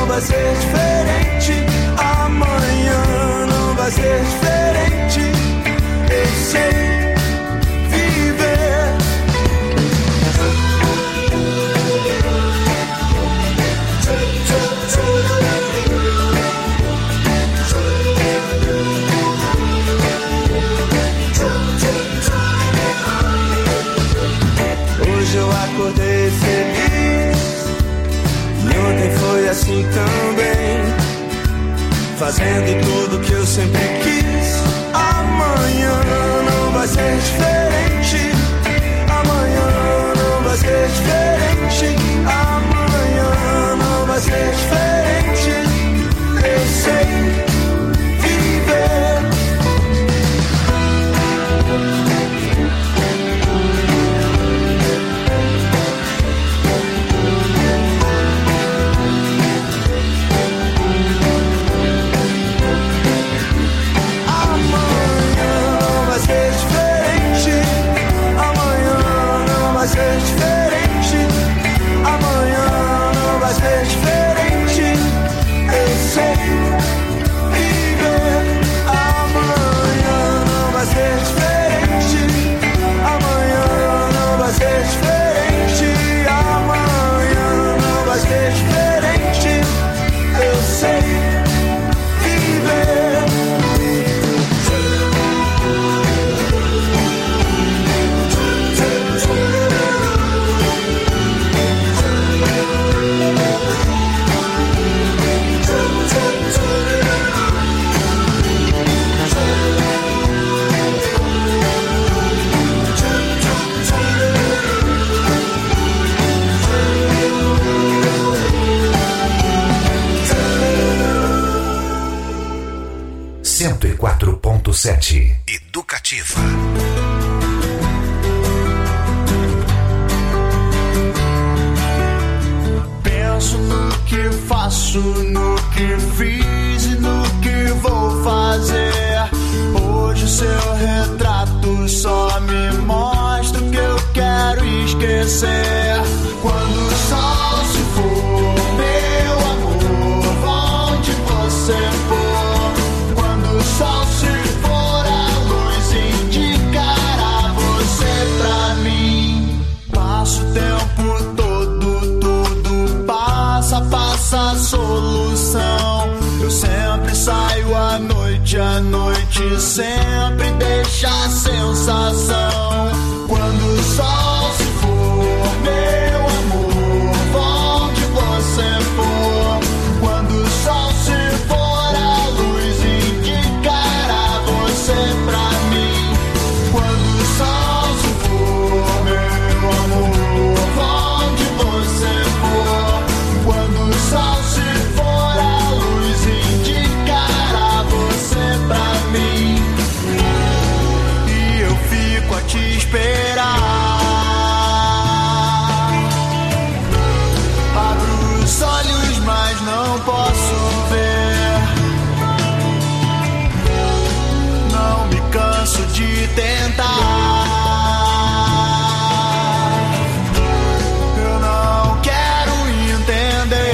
vai ser diferente. Amanhã não vai ser diferente. Eu sei viver. Hoje eu acordei feliz e ontem foi assim também, fazendo tudo que eu sempre quis. Amanhã não vai ser diferente. Amanhã não vai ser diferente. Amanhã não vai ser diferente. Eu sei viver. Educativa. Penso no que faço, no que fiz e no que vou fazer. Hoje o seu retrato só me mostra o que eu quero esquecer. Quando o sol se for, meu amor, onde você for? Quando o sol se for, a luz indicará você pra mim. Passa o tempo todo, tudo passa, passa a solução. Eu sempre saio à noite sempre deixa a sensação. Quando o sol se for, meu amor, onde você for. Quando o sol se for, a luz indicará você pra mim. Quando o sol se for, meu amor, onde você for. Quando o sol se for, a luz indicará você pra mim. E eu fico a te esperar. Abro os olhos, mas não posso ver. Não me canso de tentar. Eu não quero entender.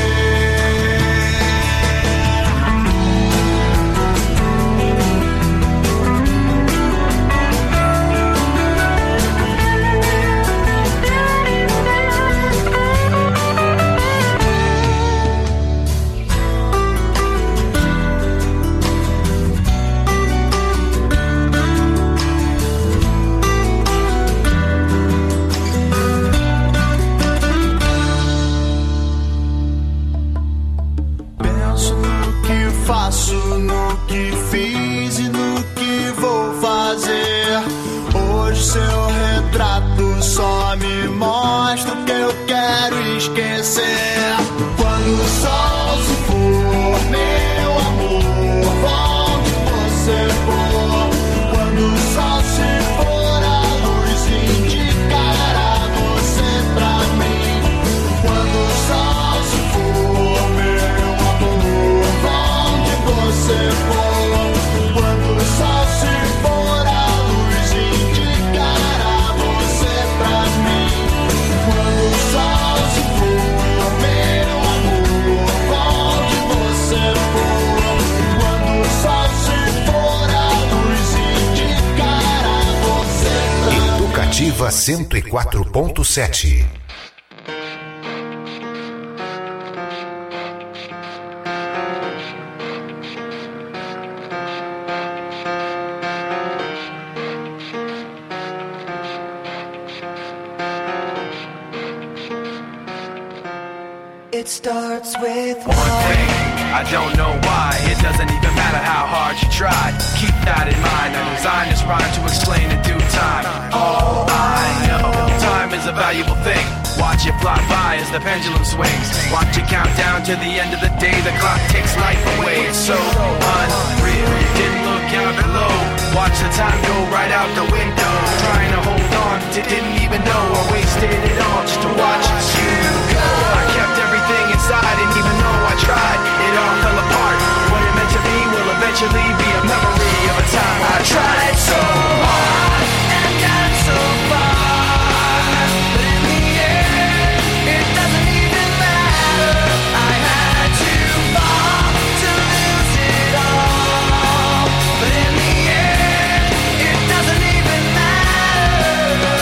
Penso no que faço, no que fiz e no que vou fazer. Hoje seu retrato só me mostra o que eu quero esquecer. Quando o sol se for, meu amor, onde você for. Quando o sol se for, a luz indicará você pra mim. Quando o sol se for, meu amor, onde você for. Quando o sol se for, a luz indicará você pra mim. Quando o sol se for, meu 104.7. It starts with one thing. I don't know why. It doesn't even matter how hard you try. Keep that in mind. I designed this rhyme to explain in due time. All I know, time is a valuable thing. Watch it fly by as the pendulum swings. Watch it count down to the end of the day. The clock takes life away. It's so unreal. You didn't look out below. Watch the time go right out the window. Trying to hold on to didn't even know I wasted it all just to watch you go. I kept everything inside, and even though I tried, it all fell apart. What it meant to be will eventually be a memory of a time I tried so hard and got so far, but in the end, it doesn't even matter. I had to fall to lose it all, but in the end, it doesn't even matter.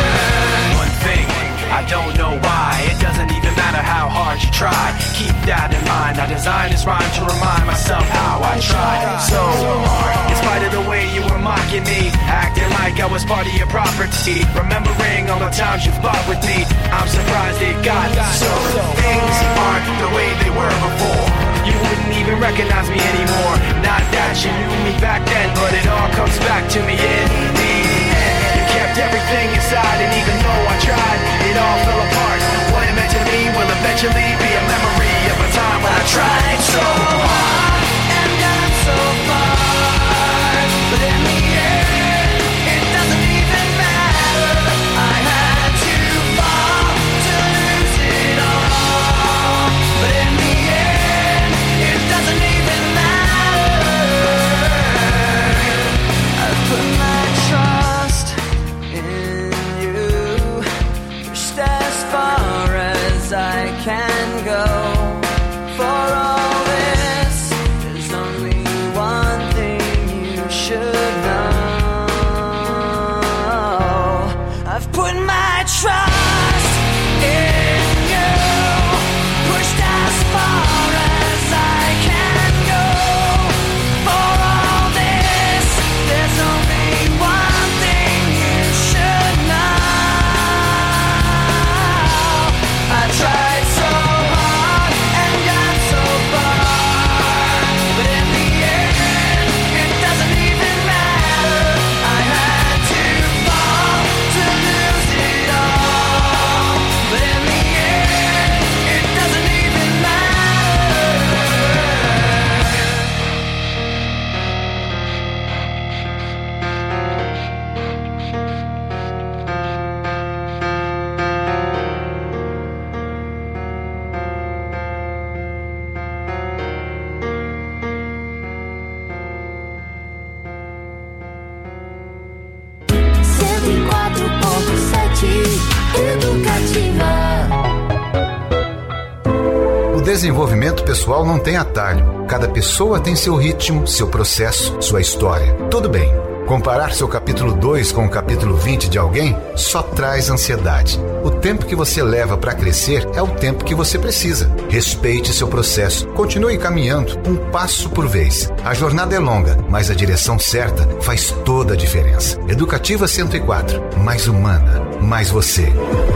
One thing, I don't know why, it doesn't even matter how hard you try. Keep that in mind. I designed this rhyme to remind myself how I tried so hard. In spite of the way you were mocking me, acting like I was part of your property, remembering all the times you fought with me, I'm surprised it got so. Things aren't the way they were before. You wouldn't even recognize me anymore. Not that you knew me back then, but it all comes back to me in the end. You kept everything inside, and even though I tried, it all fell apart. What it meant to me will eventually be a memory of a time when I tried so hard and got so far, but in the end, it doesn't even matter. I had to fall to lose it all, but in the end, it doesn't even matter. I put my trust in you, pushed as far as I can go. For all this, there's only one thing you should know. I've put my trust in you, pushed as far as I can go. For all this, there's only one thing you should know. I tried so hard and got so far, but in the end, it doesn't even matter. I had to fall to lose it all, but in the end, it doesn't even matter. Educativa. O desenvolvimento pessoal não tem atalho. Cada pessoa tem seu ritmo, seu processo, sua história. Tudo bem. Comparar seu capítulo 2 com o capítulo 20 de alguém só traz ansiedade. O tempo que você leva para crescer é o tempo que você precisa. Respeite seu processo. Continue caminhando, um passo por vez. A jornada é longa, mas a direção certa faz toda a diferença. Educativa 104. Mais humana, mais você.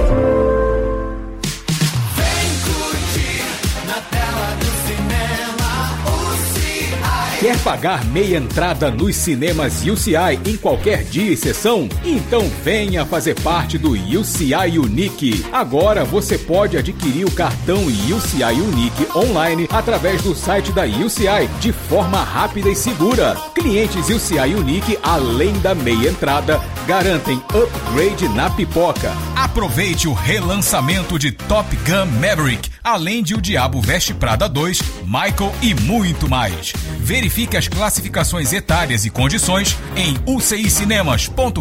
Quer pagar meia entrada nos cinemas UCI em qualquer dia e sessão? Então venha fazer parte do UCI Unique. Agora você pode adquirir o cartão UCI Unique online através do site da UCI de forma rápida e segura. Clientes UCI Unique, além da meia entrada, garantem upgrade na pipoca. Aproveite o relançamento de Top Gun Maverick, além de O Diabo Veste Prada 2, Michael e muito mais. Verifique as classificações etárias e condições em ucicinemas.com.br.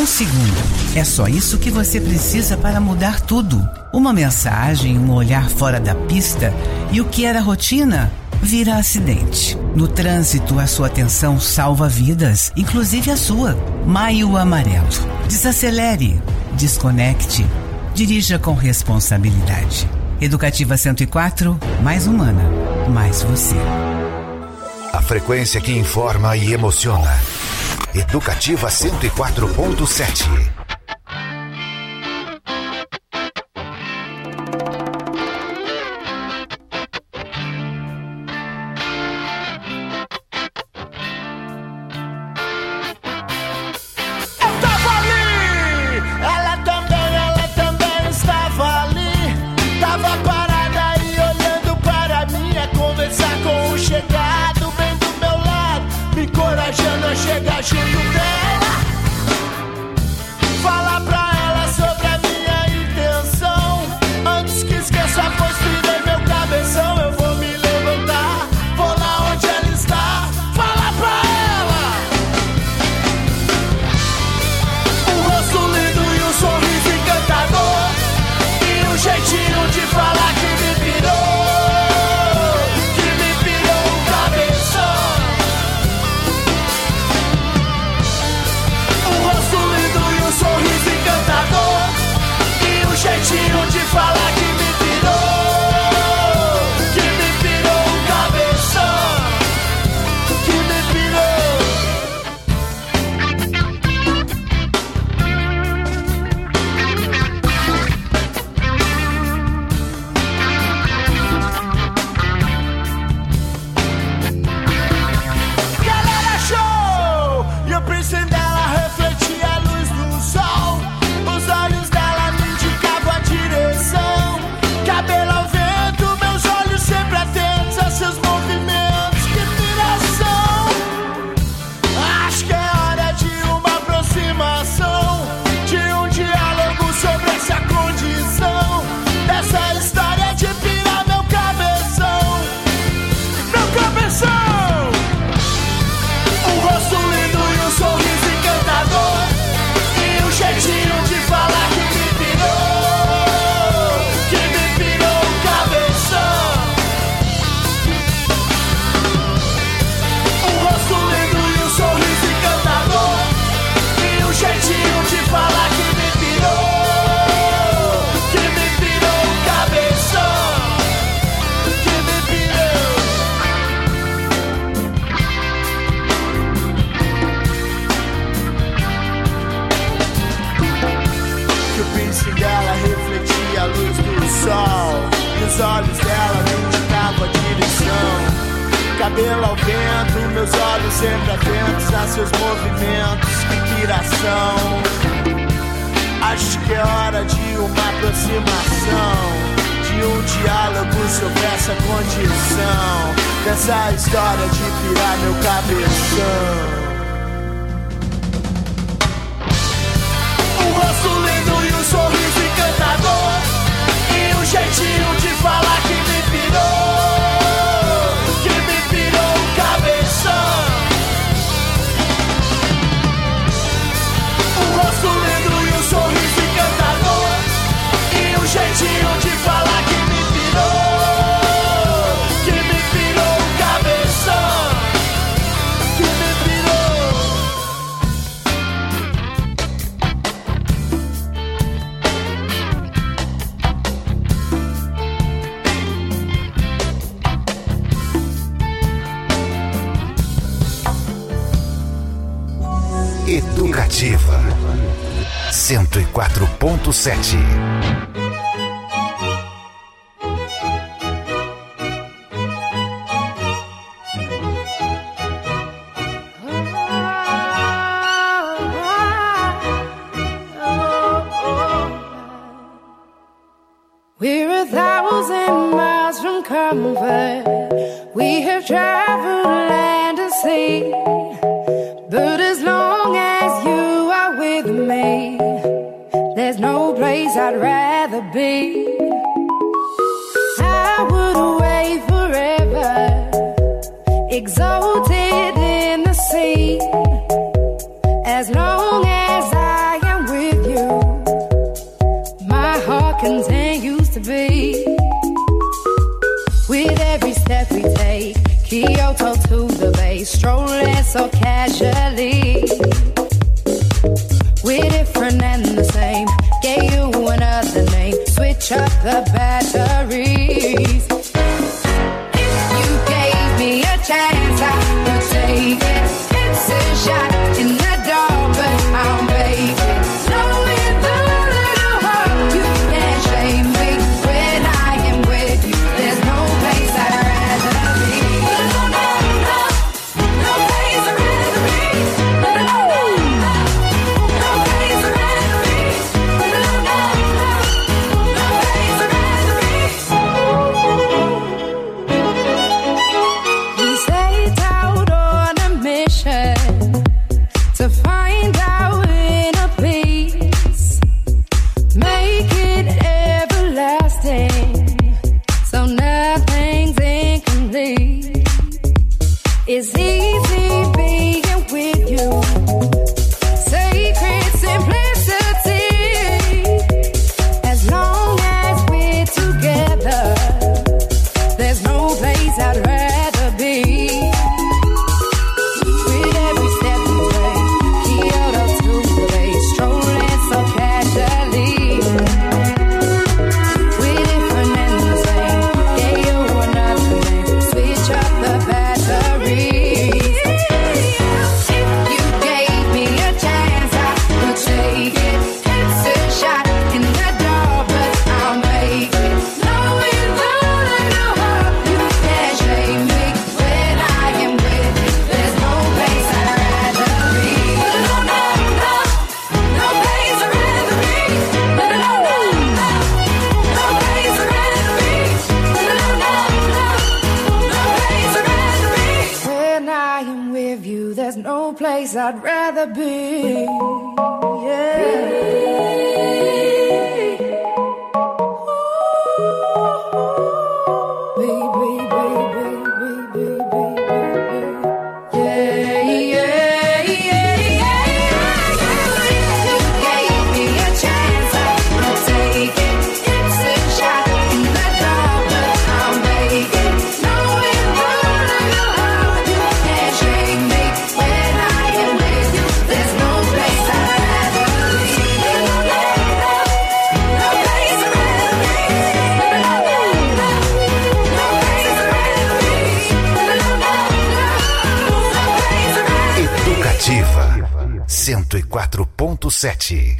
1 segundo. É só isso que você precisa para mudar tudo. Uma mensagem, um olhar fora da pista e o que era rotina vira acidente. No trânsito, a sua atenção salva vidas, inclusive a sua. Maio Amarelo. Desacelere, desconecte, dirija com responsabilidade. Educativa 104, mais humana, mais você. A frequência que informa e emociona. Educativa 104.7. Chega junto dela, fala pra ela sobre a minha intenção. Antes que esqueça, pois virei meu cabeção. Eu vou me levantar, vou lá onde ela está, fala pra ela. Um rosto lindo e um sorriso encantador, e um jeitinho de falar que me pirou, que me pirou o cabeção. Sorriso encantador e um jeitinho de falar que me pirou o cabeção, que me Galera, show! E eu pensei nela, refleti a luz do sol. Os olhos dela me indicavam a direção. Cabelo ao vento, meus olhos sempre atentos a seus movimentos. Que piração! Acho que é hora de uma aproximação, de um diálogo sobre essa condição, dessa história de pirar meu cabeção. Meu cabeção! Um rosto lindo e um sorriso encantador, e um jeitinho de falar que me pirou o cabeção. Um rosto lindo e um sorriso encantador, e um jeitinho de falar que me pirou o cabeção, que me pirou. Que o piercing dela refletia a luz do sol, e os olhos dela me indicavam a direção. Cabelo ao vento, meus olhos sempre atentos a seus movimentos. Que piração! Acho que é hora de uma aproximação, de um diálogo sobre essa condição, dessa história de pirar meu cabeção. Um rosto lindo e um sorriso encantador, e um jeitinho de falar que me pirou o cabeção. Um rosto lindo e um sorriso encantador, e um jeitinho de falar que me pirou o cabeção, que me pirou. Educativa 104.7. We're 1,000 miles from comfort. We have traveled land and sea, but as long as you are with me, there's no place I'd rather be. I would away forever, exalted in the sea, as long as I Kyoto to the Bay, strolling so casually. We're different and the same. Gave you another name. Switch up the batteries. If you gave me a chance, I would take it. It's a shot in the dark, but I'll make it. Knowing the little heart, you can't shame me. When I am with you, there's no place I'd rather be. No, no, no, no place I'd rather be. No, no, no, no, no place I'd rather be. No, no, no, no, no place I'd rather be. We set out on a mission to find our inner peace, make it everlasting, so nothing's incomplete. It's easy being with you, sacred simplicity. As long as we're together, there's no place I'd rather be. With every step we take, Kyoto to the Bay, strolling so casually. We're different and the same. Gave you another name. Switch up the batteries. If you gave me a chance, I would take it. It's a shot in the dark, but I'll make it. Knowing the little heart, you can't shame me. When I am with you, there's no place I'd rather be. No, no, no, no place I'd rather be. No, no, no, no, no place I'd rather be. No, no, no, no, no place I'd rather be. When I am with you, there's no place I'd rather be. Educativa 104.7.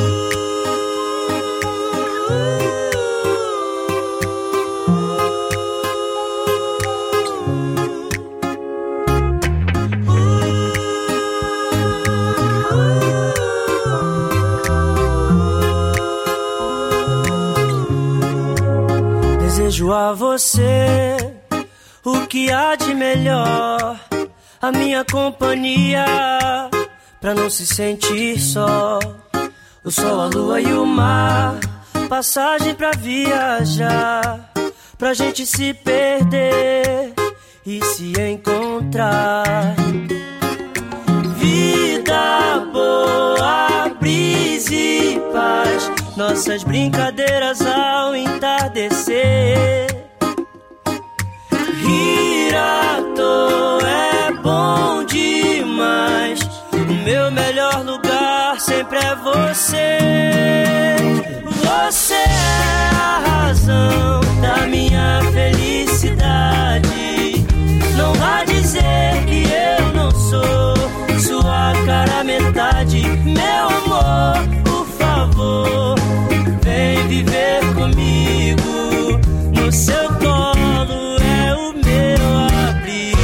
Desejo a você o que há de melhor, a minha companhia, pra não se sentir só. O sol, a lua e o mar, passagem pra viajar, pra gente se perder e se encontrar. Vida boa, brisa e paz, nossas brincadeiras ao entardecer. Rir à toa é bom demais, o meu melhor lugar sempre é você. Você é a razão da minha felicidade. Não vá dizer que eu não sou sua cara metade. Meu amor, por favor, vem viver comigo. No seu colo é o meu abrigo.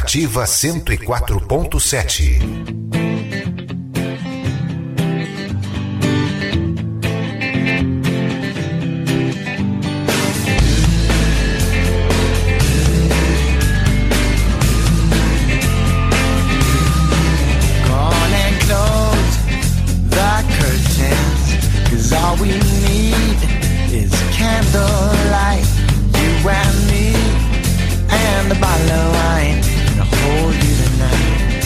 Educativa 104.7. All we need is candlelight, you and me, and a bottle of wine to hold you tonight.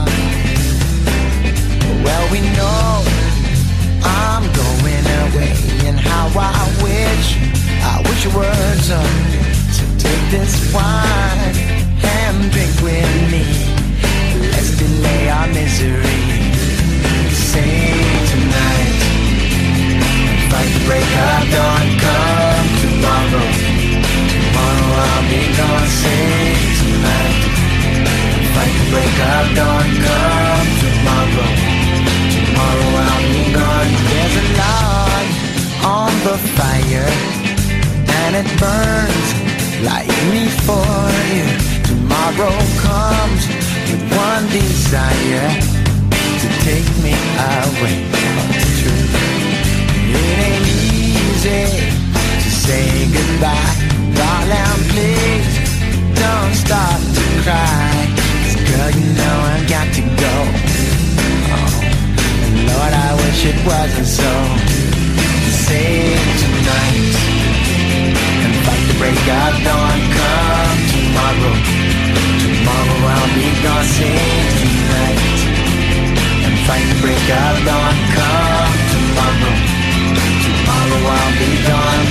Well, we know I'm going away, and how I wish you were to take this wine and drink with me. Let's delay our misery. Say tonight. Like the break of dawn, come tomorrow. Tomorrow I'll be gone, say tonight. Like the break of dawn, come tomorrow. Tomorrow I'll be gone. There's a log on the fire, and it burns like me for you. Tomorrow comes with one desire, to take me away from the truth. It ain't easy to say goodbye, darling, please don't start to cry. 'Cause girl, you know I've got to go. Oh, and Lord, I wish it wasn't so. Say tonight, and fight the break of dawn, come tomorrow. Tomorrow I'll be gone, say tonight, and fight the break of dawn, come tomorrow. Tomorrow I'll be gone.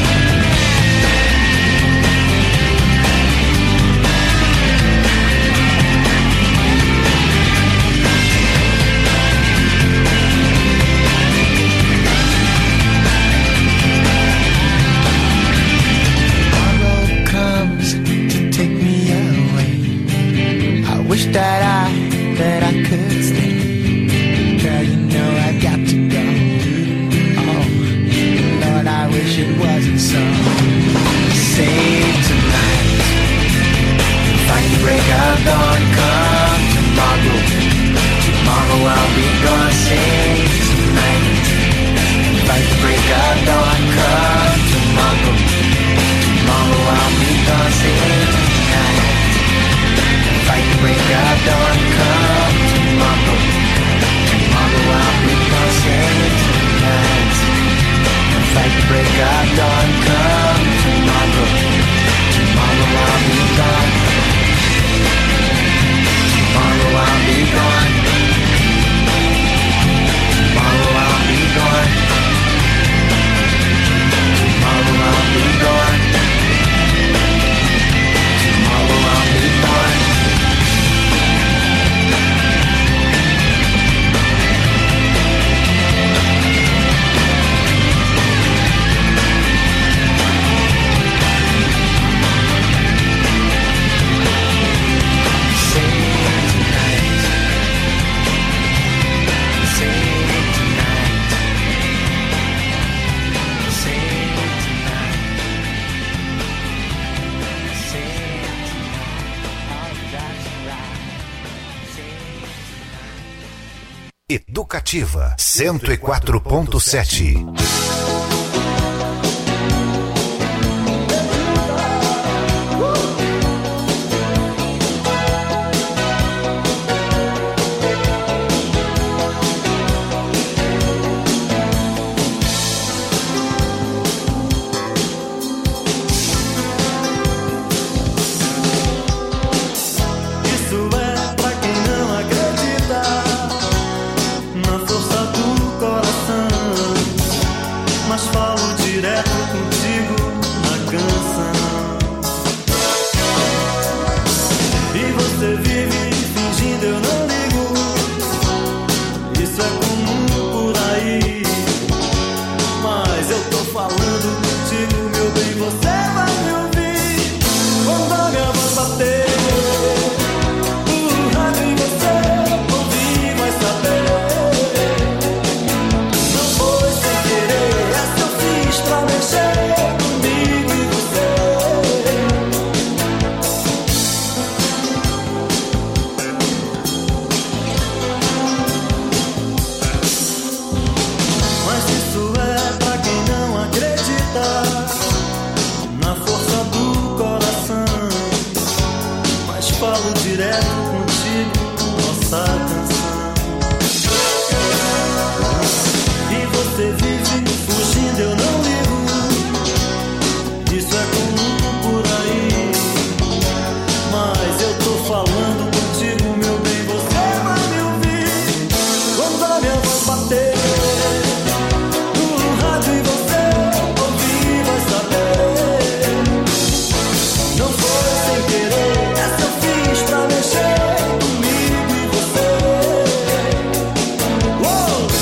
Tomorrow comes to take me away. I wish that I could stay. Girl, you know I've got to go. I wish it wasn't so. Save tonight, fight the break of dawn, come tomorrow. Tomorrow I'll be gone, save tonight, fight the break of dawn, come tomorrow. Tomorrow I'll be gone, save tonight, fight the break of dawn, come tomorrow. Tomorrow I'll be gone, save tonight. Like the break of dawn, come tomorrow. Tomorrow I'll be gone. Tomorrow I'll be gone. Tomorrow I'll be gone. Tomorrow I'll be gone. Tomorrow I'll be gone. Educativa 104.7. Mas direto contigo, nossa canção. E você vive fugindo, eu não ligo. Isso é comum por aí. Mas eu tô falando contigo, meu bem, você vai me ouvir. Quando a minha voz bater no rádio e você ouvir, vai saber. Não foi sem querer, essa eu fiz pra mexer comigo e você. Uou!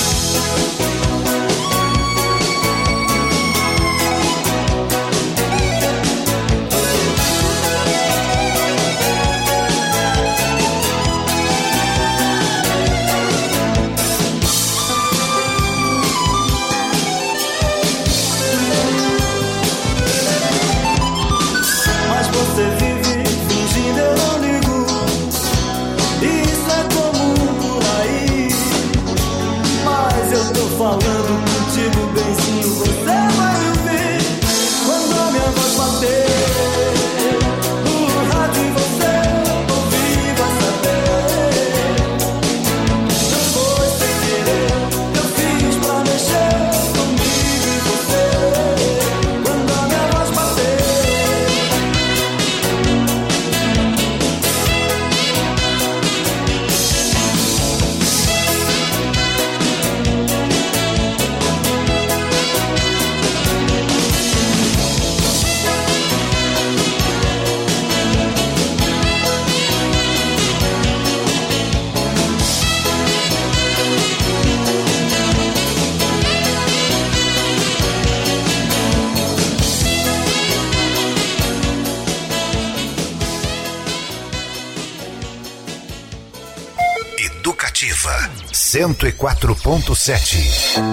Mas você vive fingindo, eu não ligo. Isso é comum por aí. Mas eu tô falando contigo, benzinho, você vai me ver. Quando a minha voz bater no rádio e você ouvir, vai saber. Não foi sem querer, eu fiz pra mexer comigo e você. Quando a minha voz bater. Educativa 104.7.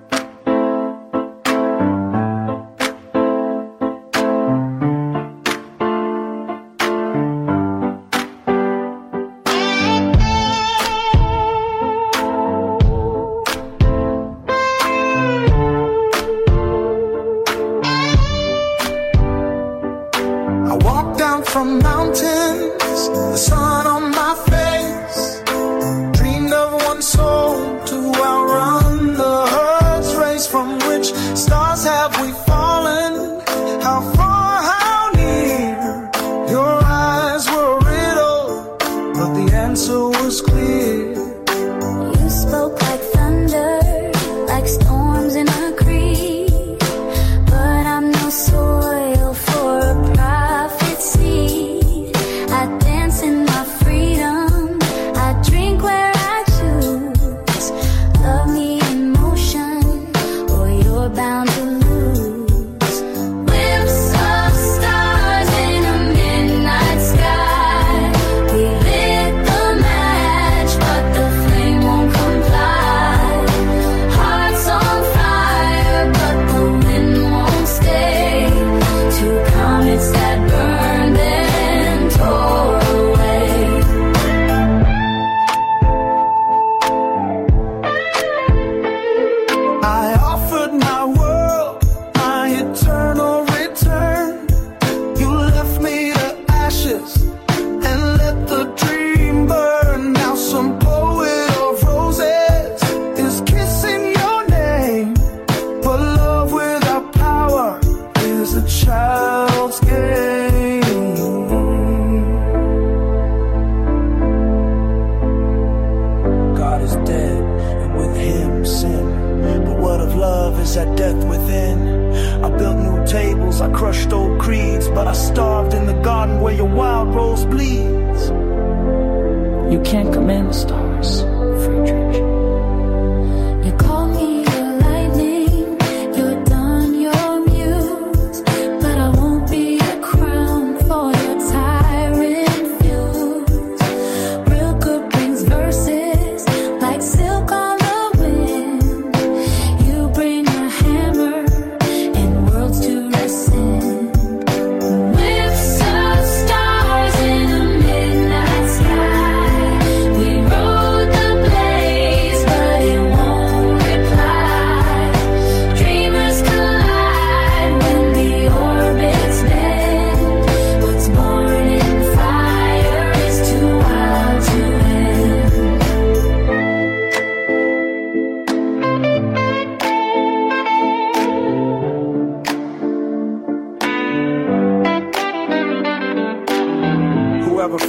I walk down from mountains, the sun on my face. Dreamed of one soul to outrun the herd's race. From which stars have we fallen? How far, how near? Your eyes were a riddle, but the answer was clear. You spoke like thunder, like storms in a creek. But I'm no soil for a prophet's seed. I dance in my freedom, I drink where I choose. Love me in motion, or you're bound to lose. Whips of stars in a midnight sky. We lit the match, but the flame won't comply. Hearts on fire, but the wind won't stay. Two comets that burned and tore away. I offered my world, my eternal return. You left me to ashes and let the dream burn. Now some poet of roses is kissing your name. But love without power is a child's game. God is dead, and with him sin. But what of love is that death within? I built new tables, I crushed old creeds, but I starved in the garden where your wild rose bleeds. You can't command the stars, Friedrich. You call me your lightning, you're done, your muse. But I won't be a crown for your tyrant views. Real good brings verses like silk on the wind. You bring a hammer and worlds to rescind. Whips of stars in a midnight sky. We rode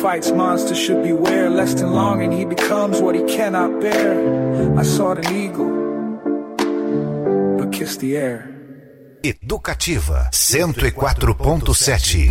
fights monsters should beware. Less than long and he becomes what he cannot bear. I sought an eagle, but kissed the air. Educativa 104.7.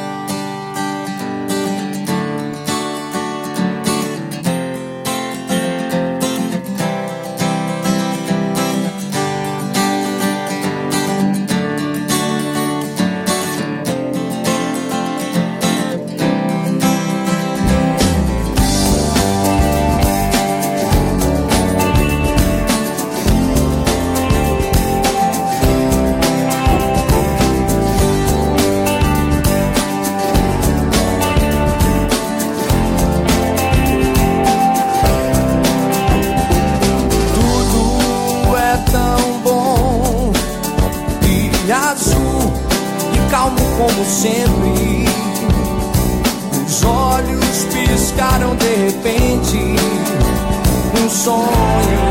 Como sempre, os olhos piscaram de repente, um sonho.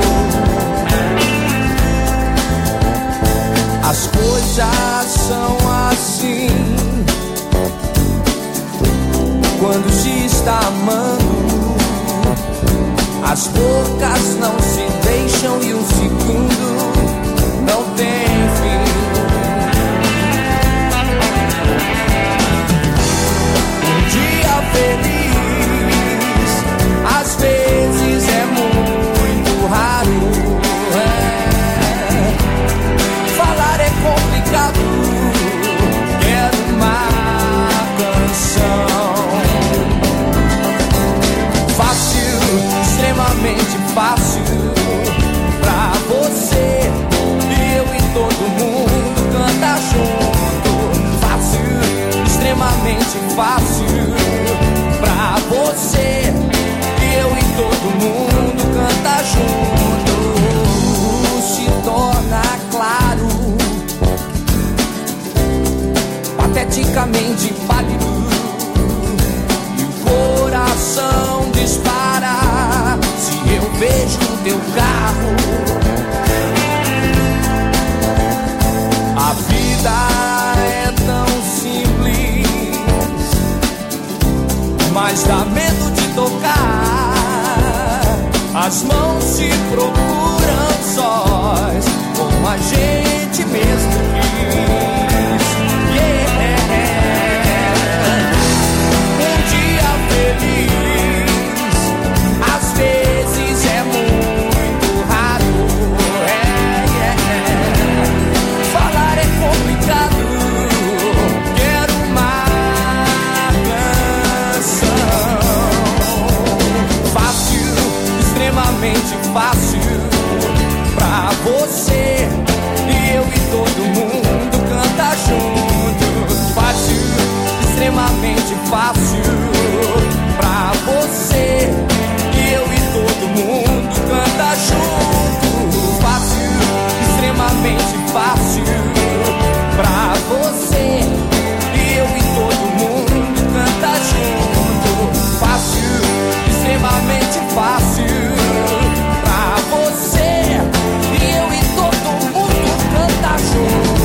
As coisas são assim quando se está amando. As bocas não se deixam e um segundo não tem fim. Feliz, às vezes é muito raro. Falar é complicado. Quero uma canção fácil, extremamente fácil pra você. Eu e todo mundo canta junto. Fácil, extremamente fácil pra você, eu e todo mundo canta junto. Se torna claro, pateticamente pálido, e o coração dispara se eu vejo o teu carro. A vida é tão simples, mas dá medo de tocar. As mãos se procuram sós, como a gente mesmo quis. Um dia feliz, às vezes é muito raro. Falar é complicado. Quero uma fácil, extremamente fácil pra você, e eu e todo mundo canta junto. Fácil, extremamente fácil pra você, e eu e todo mundo canta junto. Fácil, extremamente fácil pra você, e eu e todo mundo canta junto. Fácil, extremamente fácil pra você, e eu e todo mundo canta junto.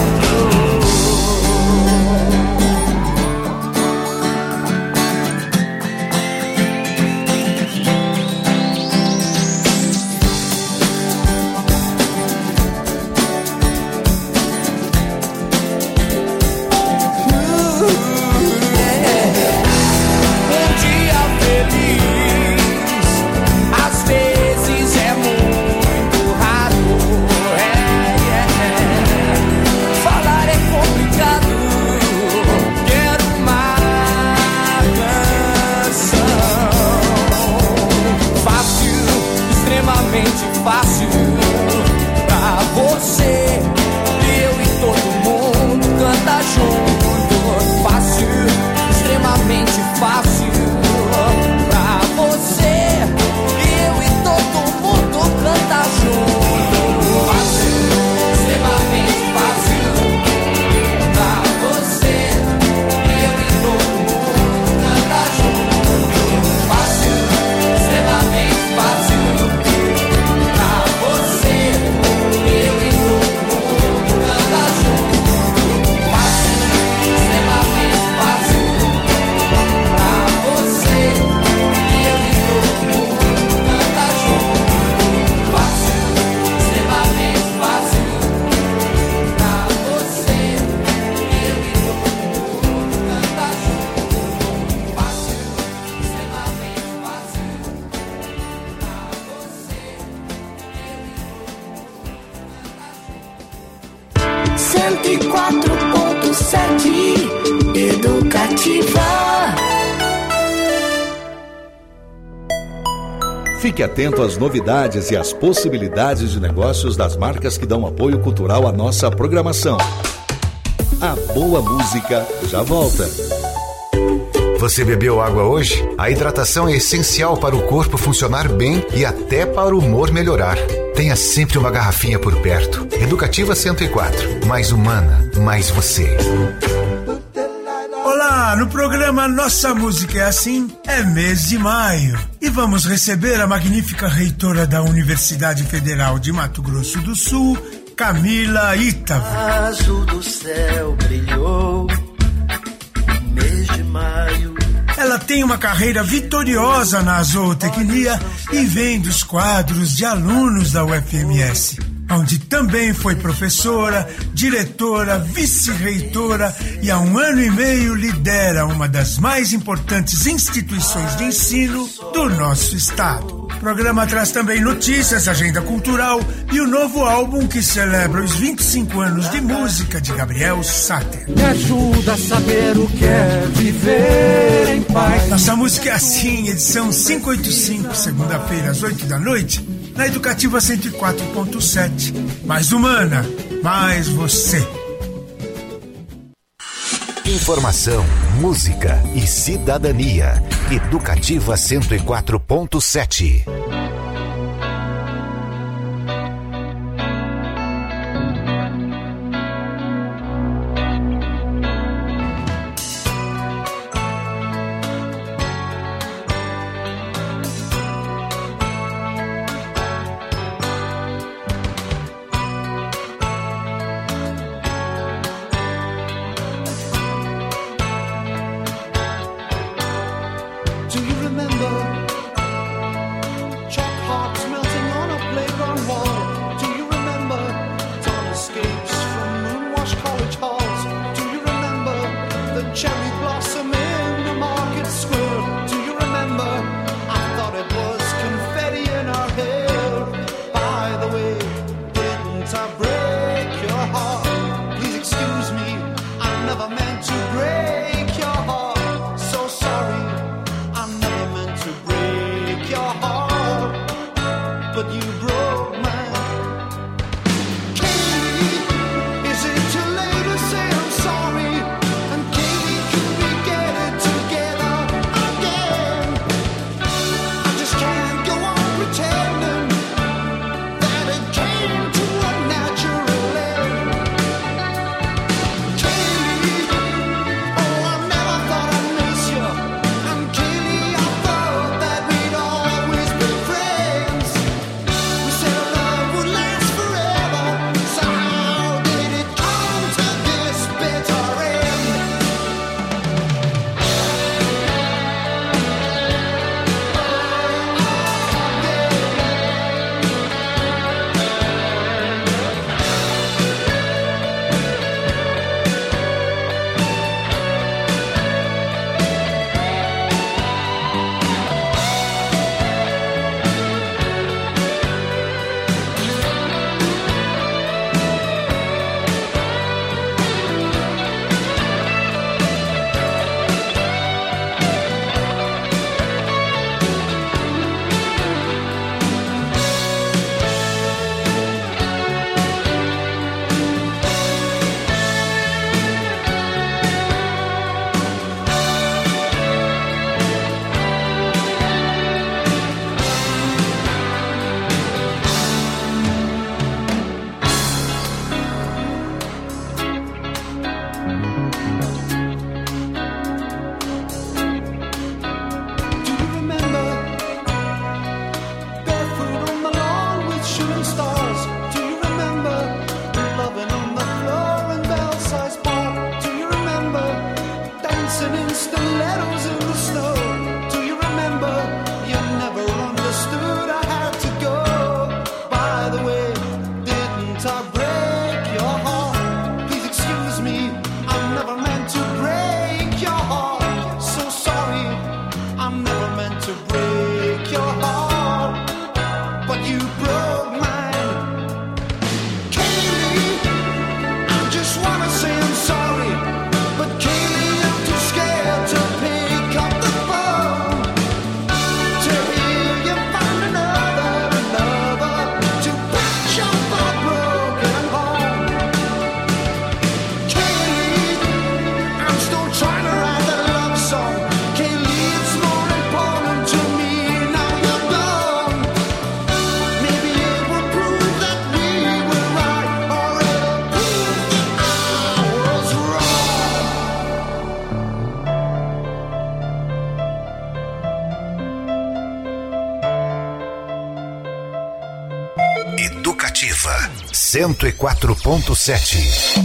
104.7 Educativa. Fique atento às novidades e às possibilidades de negócios das marcas que dão apoio cultural à nossa programação. A boa música já volta. Você bebeu água hoje? A hidratação é essencial para o corpo funcionar bem e até para o humor melhorar. Tenha sempre uma garrafinha por perto. Educativa 104. Mais humana, mais você. Olá, no programa Nossa Música é Assim, é mês de maio. E vamos receber a magnífica reitora da Universidade Federal de Mato Grosso do Sul, Camila Ítava. Azul do céu brilhou, mês de maio. Ela tem uma carreira vitoriosa na zootecnia e vem dos quadros de alunos da UFMS, onde também foi professora, diretora, vice-reitora e há 1 ano e meio lidera uma das mais importantes instituições de ensino do nosso estado. O programa traz também notícias, agenda cultural e o novo álbum que celebra os 25 anos de música de Gabriel Sater. Me ajuda a saber o que é viver em paz. Nossa Música é Assim, edição 585, segunda-feira às 8 da noite, na Educativa 104.7. Mais humana, mais você. Informação, música e cidadania. Educativa 104.7. Just 104.7.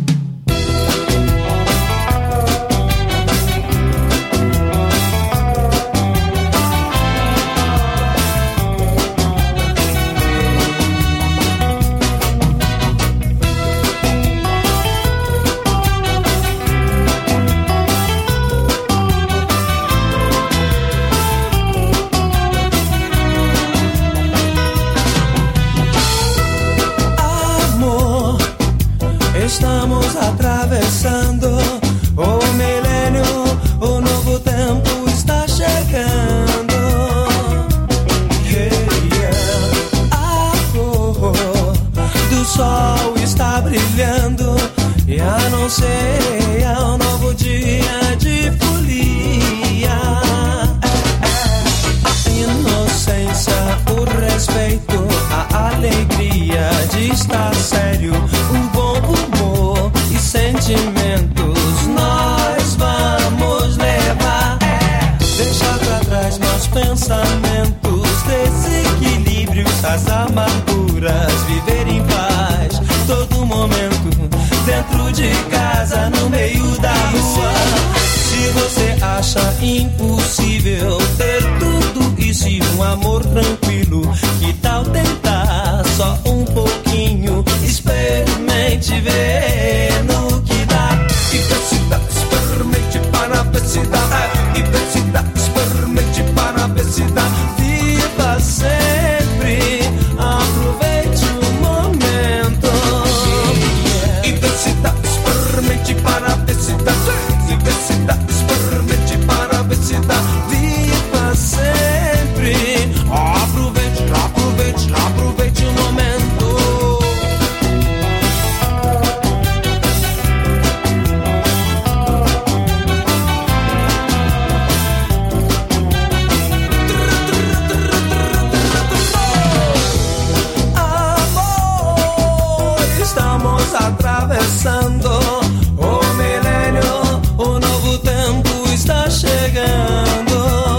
Estamos atravessando o milênio, o novo tempo está chegando. A cor do sol está brilhando e anuncia um novo dia de folia. A inocência, o respeito, a alegria de estar sério, o bom humor e sentimentos nós vamos levar. Deixar pra trás meus pensamentos, desequilíbrios, as amarguras, viver em paz todo momento, dentro de casa, no meio da rua. Se você acha impossível ter tudo isso e um amor tranquilo, que tal tentar só um pouquinho? Experimente ver no que dá. E ver se dá, experimente para ver se dá. E ver se dá, experimente para ver se dá. Viva sempre, aproveite o momento. E ver se dá, experimente para ver se dá. E ver se dá, experimente para ver se dá. Viva sempre, aproveite, aproveite, aproveite o momento. Atravessando o milênio, o novo tempo está chegando.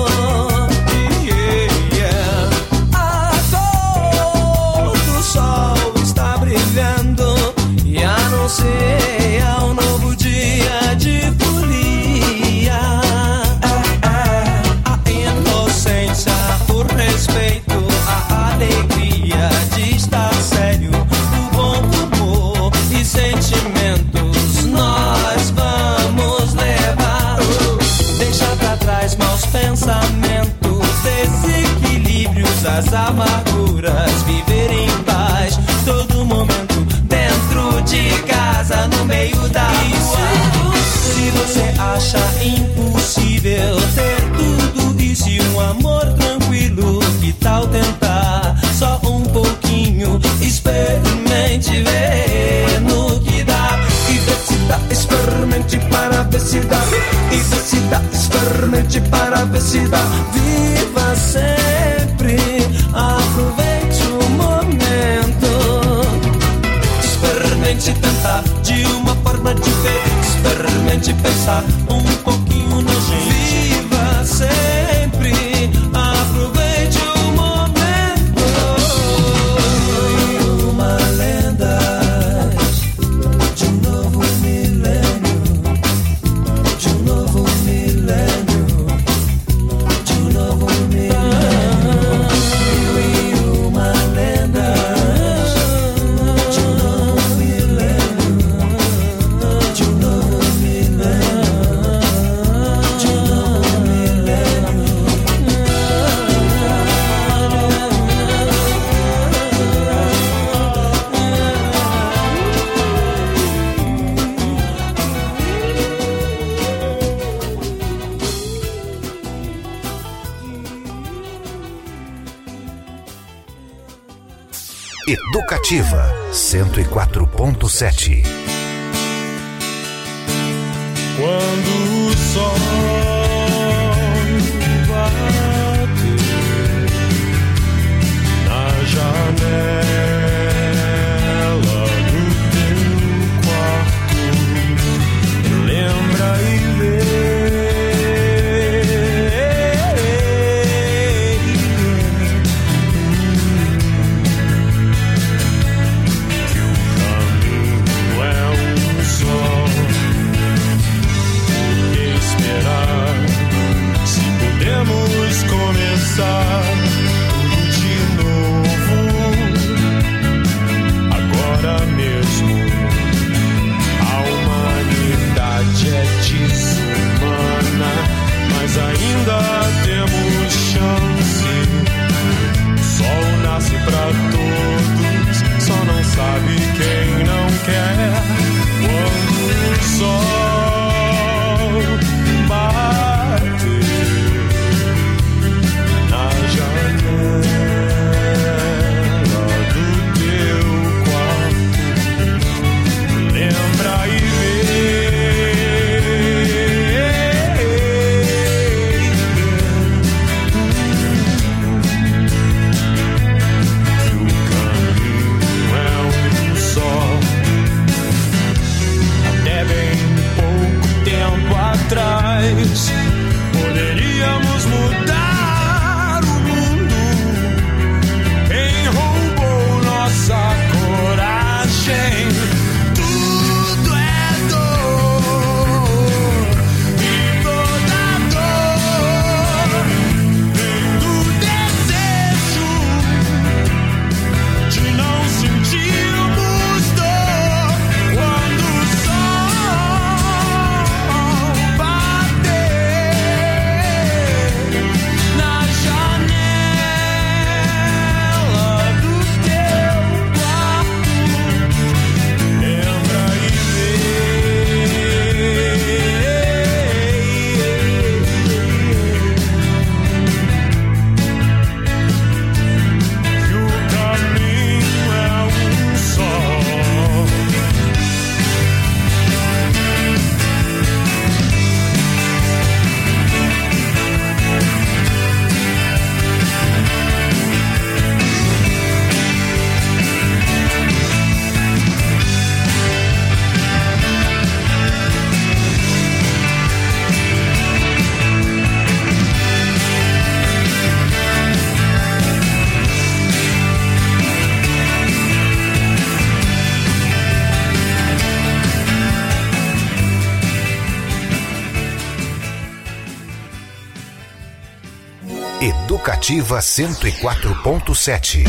A cor do sol está brilhando e anuncia um novo dia de folia. A inocência, o respeito, a alegria de estar sério, o bom humor e sentimentos nós vamos levar. Deixar pra trás maus pensamentos, desequilíbrios, as amarguras, viver em paz todo momento, dentro de casa, no meio da rua. Se você acha impossível ter tudo isso e um amor tranquilo, que tal tentar só um pouquinho? Experimente ver no que dá. E ver se dá, experimente para ver se dá. E ver se dá, experimente para ver se dá. Viva sempre, aproveite o momento. Experimente tentar de uma forma diferente. Experimente pensar um pouquinho nojento. Viva sempre, aproveite o momento. Uma lenda de um novo milênio, de um novo milênio, de um novo milênio. Uma lenda de um novo milênio, de um novo milênio, de um novo milênio. Educativa 104.7. Quando o sol bate na janela do teu quarto, lembra e vê Educativa 104.7.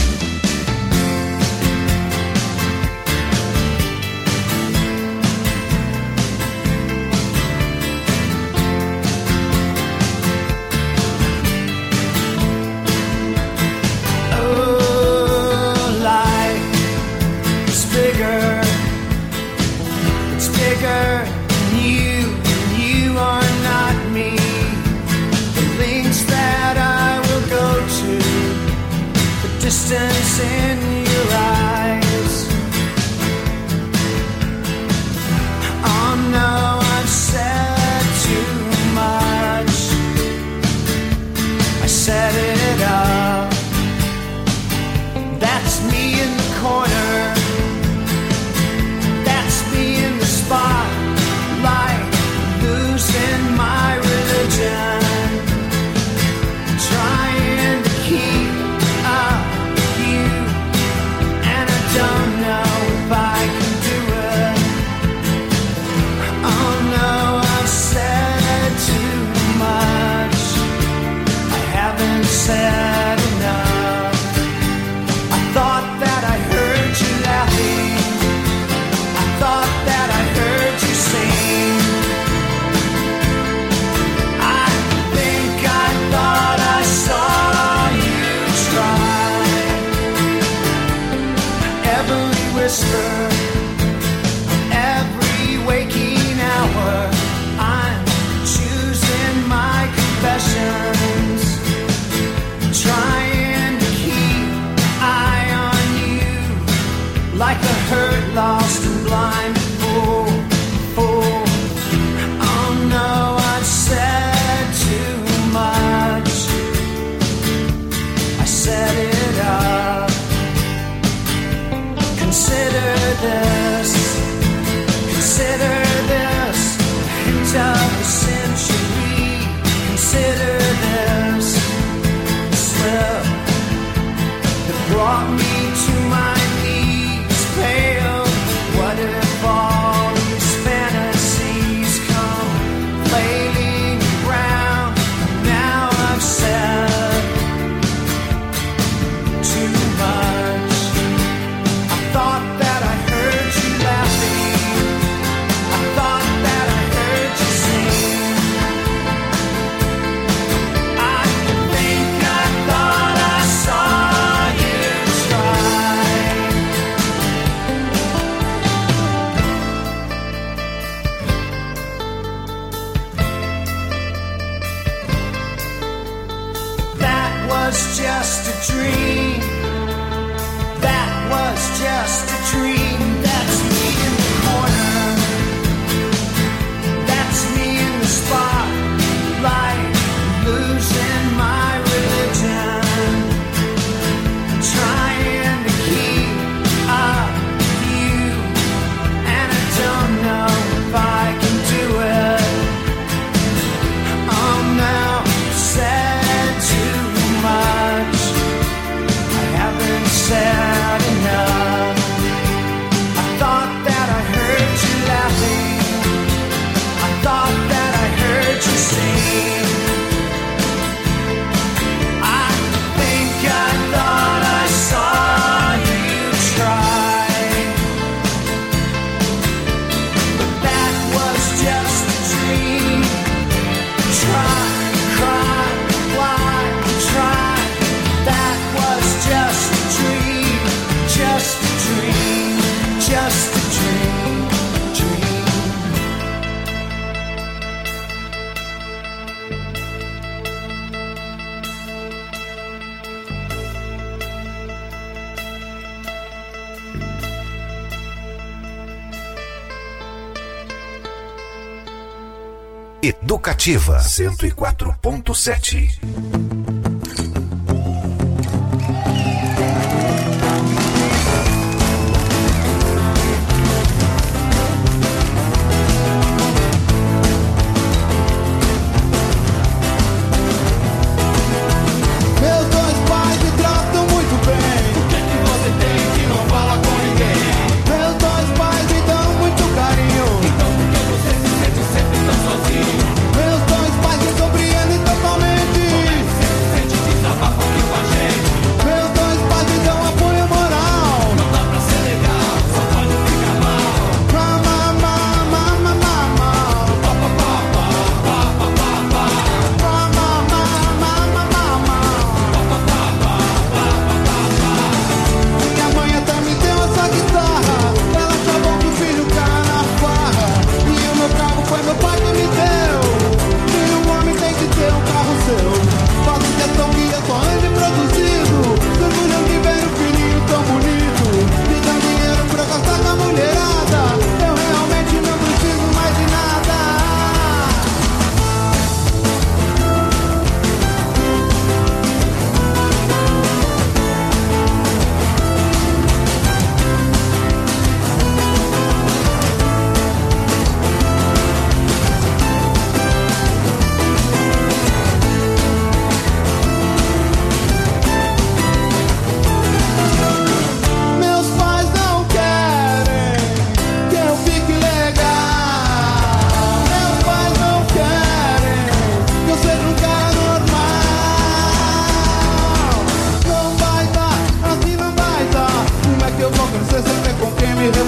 Distance in your eyes. Oh no, I've said too much. I set it up. That's me in the corner. That's me in the spotlight, losing my religion, trying to keep up. Don't know if I can do it. Oh no, I've said too much. I haven't said enough. I thought that I heard you laughing. I thought that I heard you sing. I think I thought I saw you try. Every whisper, every waking hour, I'm choosing my confessions, trying to keep eye on you, like a hurt, lost and blind fool. Oh no, I've said too much. I set it up. Consider this hint of the century. Consider this slip that brought me to my knees, pale. What if all these fantasies come flailing around? Now I've said too much. Thought that I heard you laughing. I thought that I heard you sing. I think I thought I saw you try. That was just a dream. That was just a dream. That's me in the corner. That's me in the spotlight, losing my religion, trying to keep up with you, and I don't know if I can do it. Oh no, said too much. I haven't said enough. I thought that I heard you laughing. I thought that I heard you sing. I think I thought I saw you try. But that was just a dream. Try, cry, fly, try. That was just a dream, just a dream, just a dream, dream. Educativa 104.7. Meus dois pais me compreendem totalmente.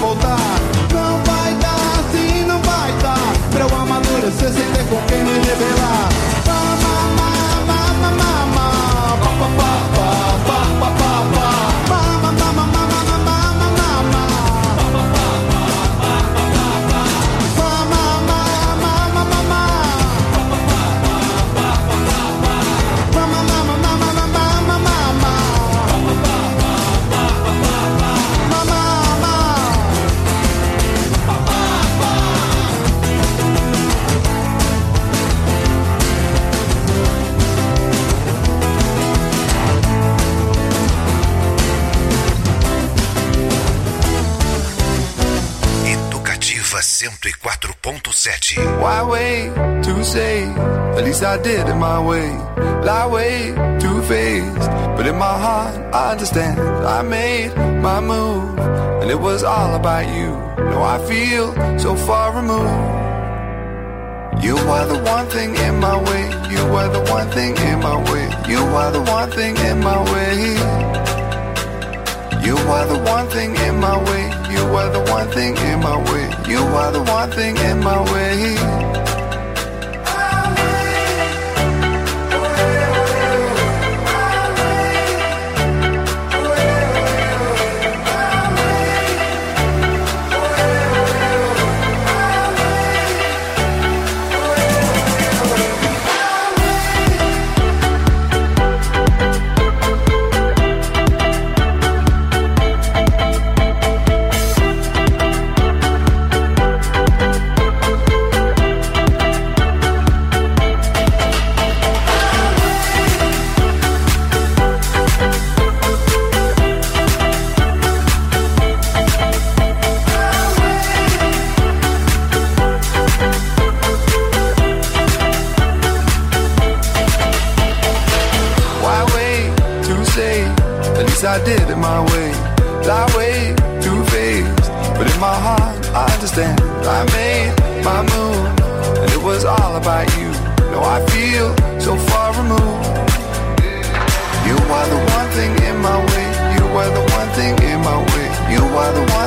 voltar. Não vai dar, sim, não vai dar, pra eu amadurecer sem ter com quem me revelar. Educativa 104.7. Why wait to say? At least I did it my way. Lie way too faced, but in my heart I understand. I made my move, and it was all about you. No, I feel so far removed. You are the one thing in my way. You are the one thing in my way. You are the one thing in my way. You are the one thing in my way. You are the one thing in my way. You are the one thing in my way. I did it my way, lie way too faced, but in my heart I understand. I made my move, and it was all about you. No, I feel so far removed. You are the one thing in my way. You are the one thing in my way. You are the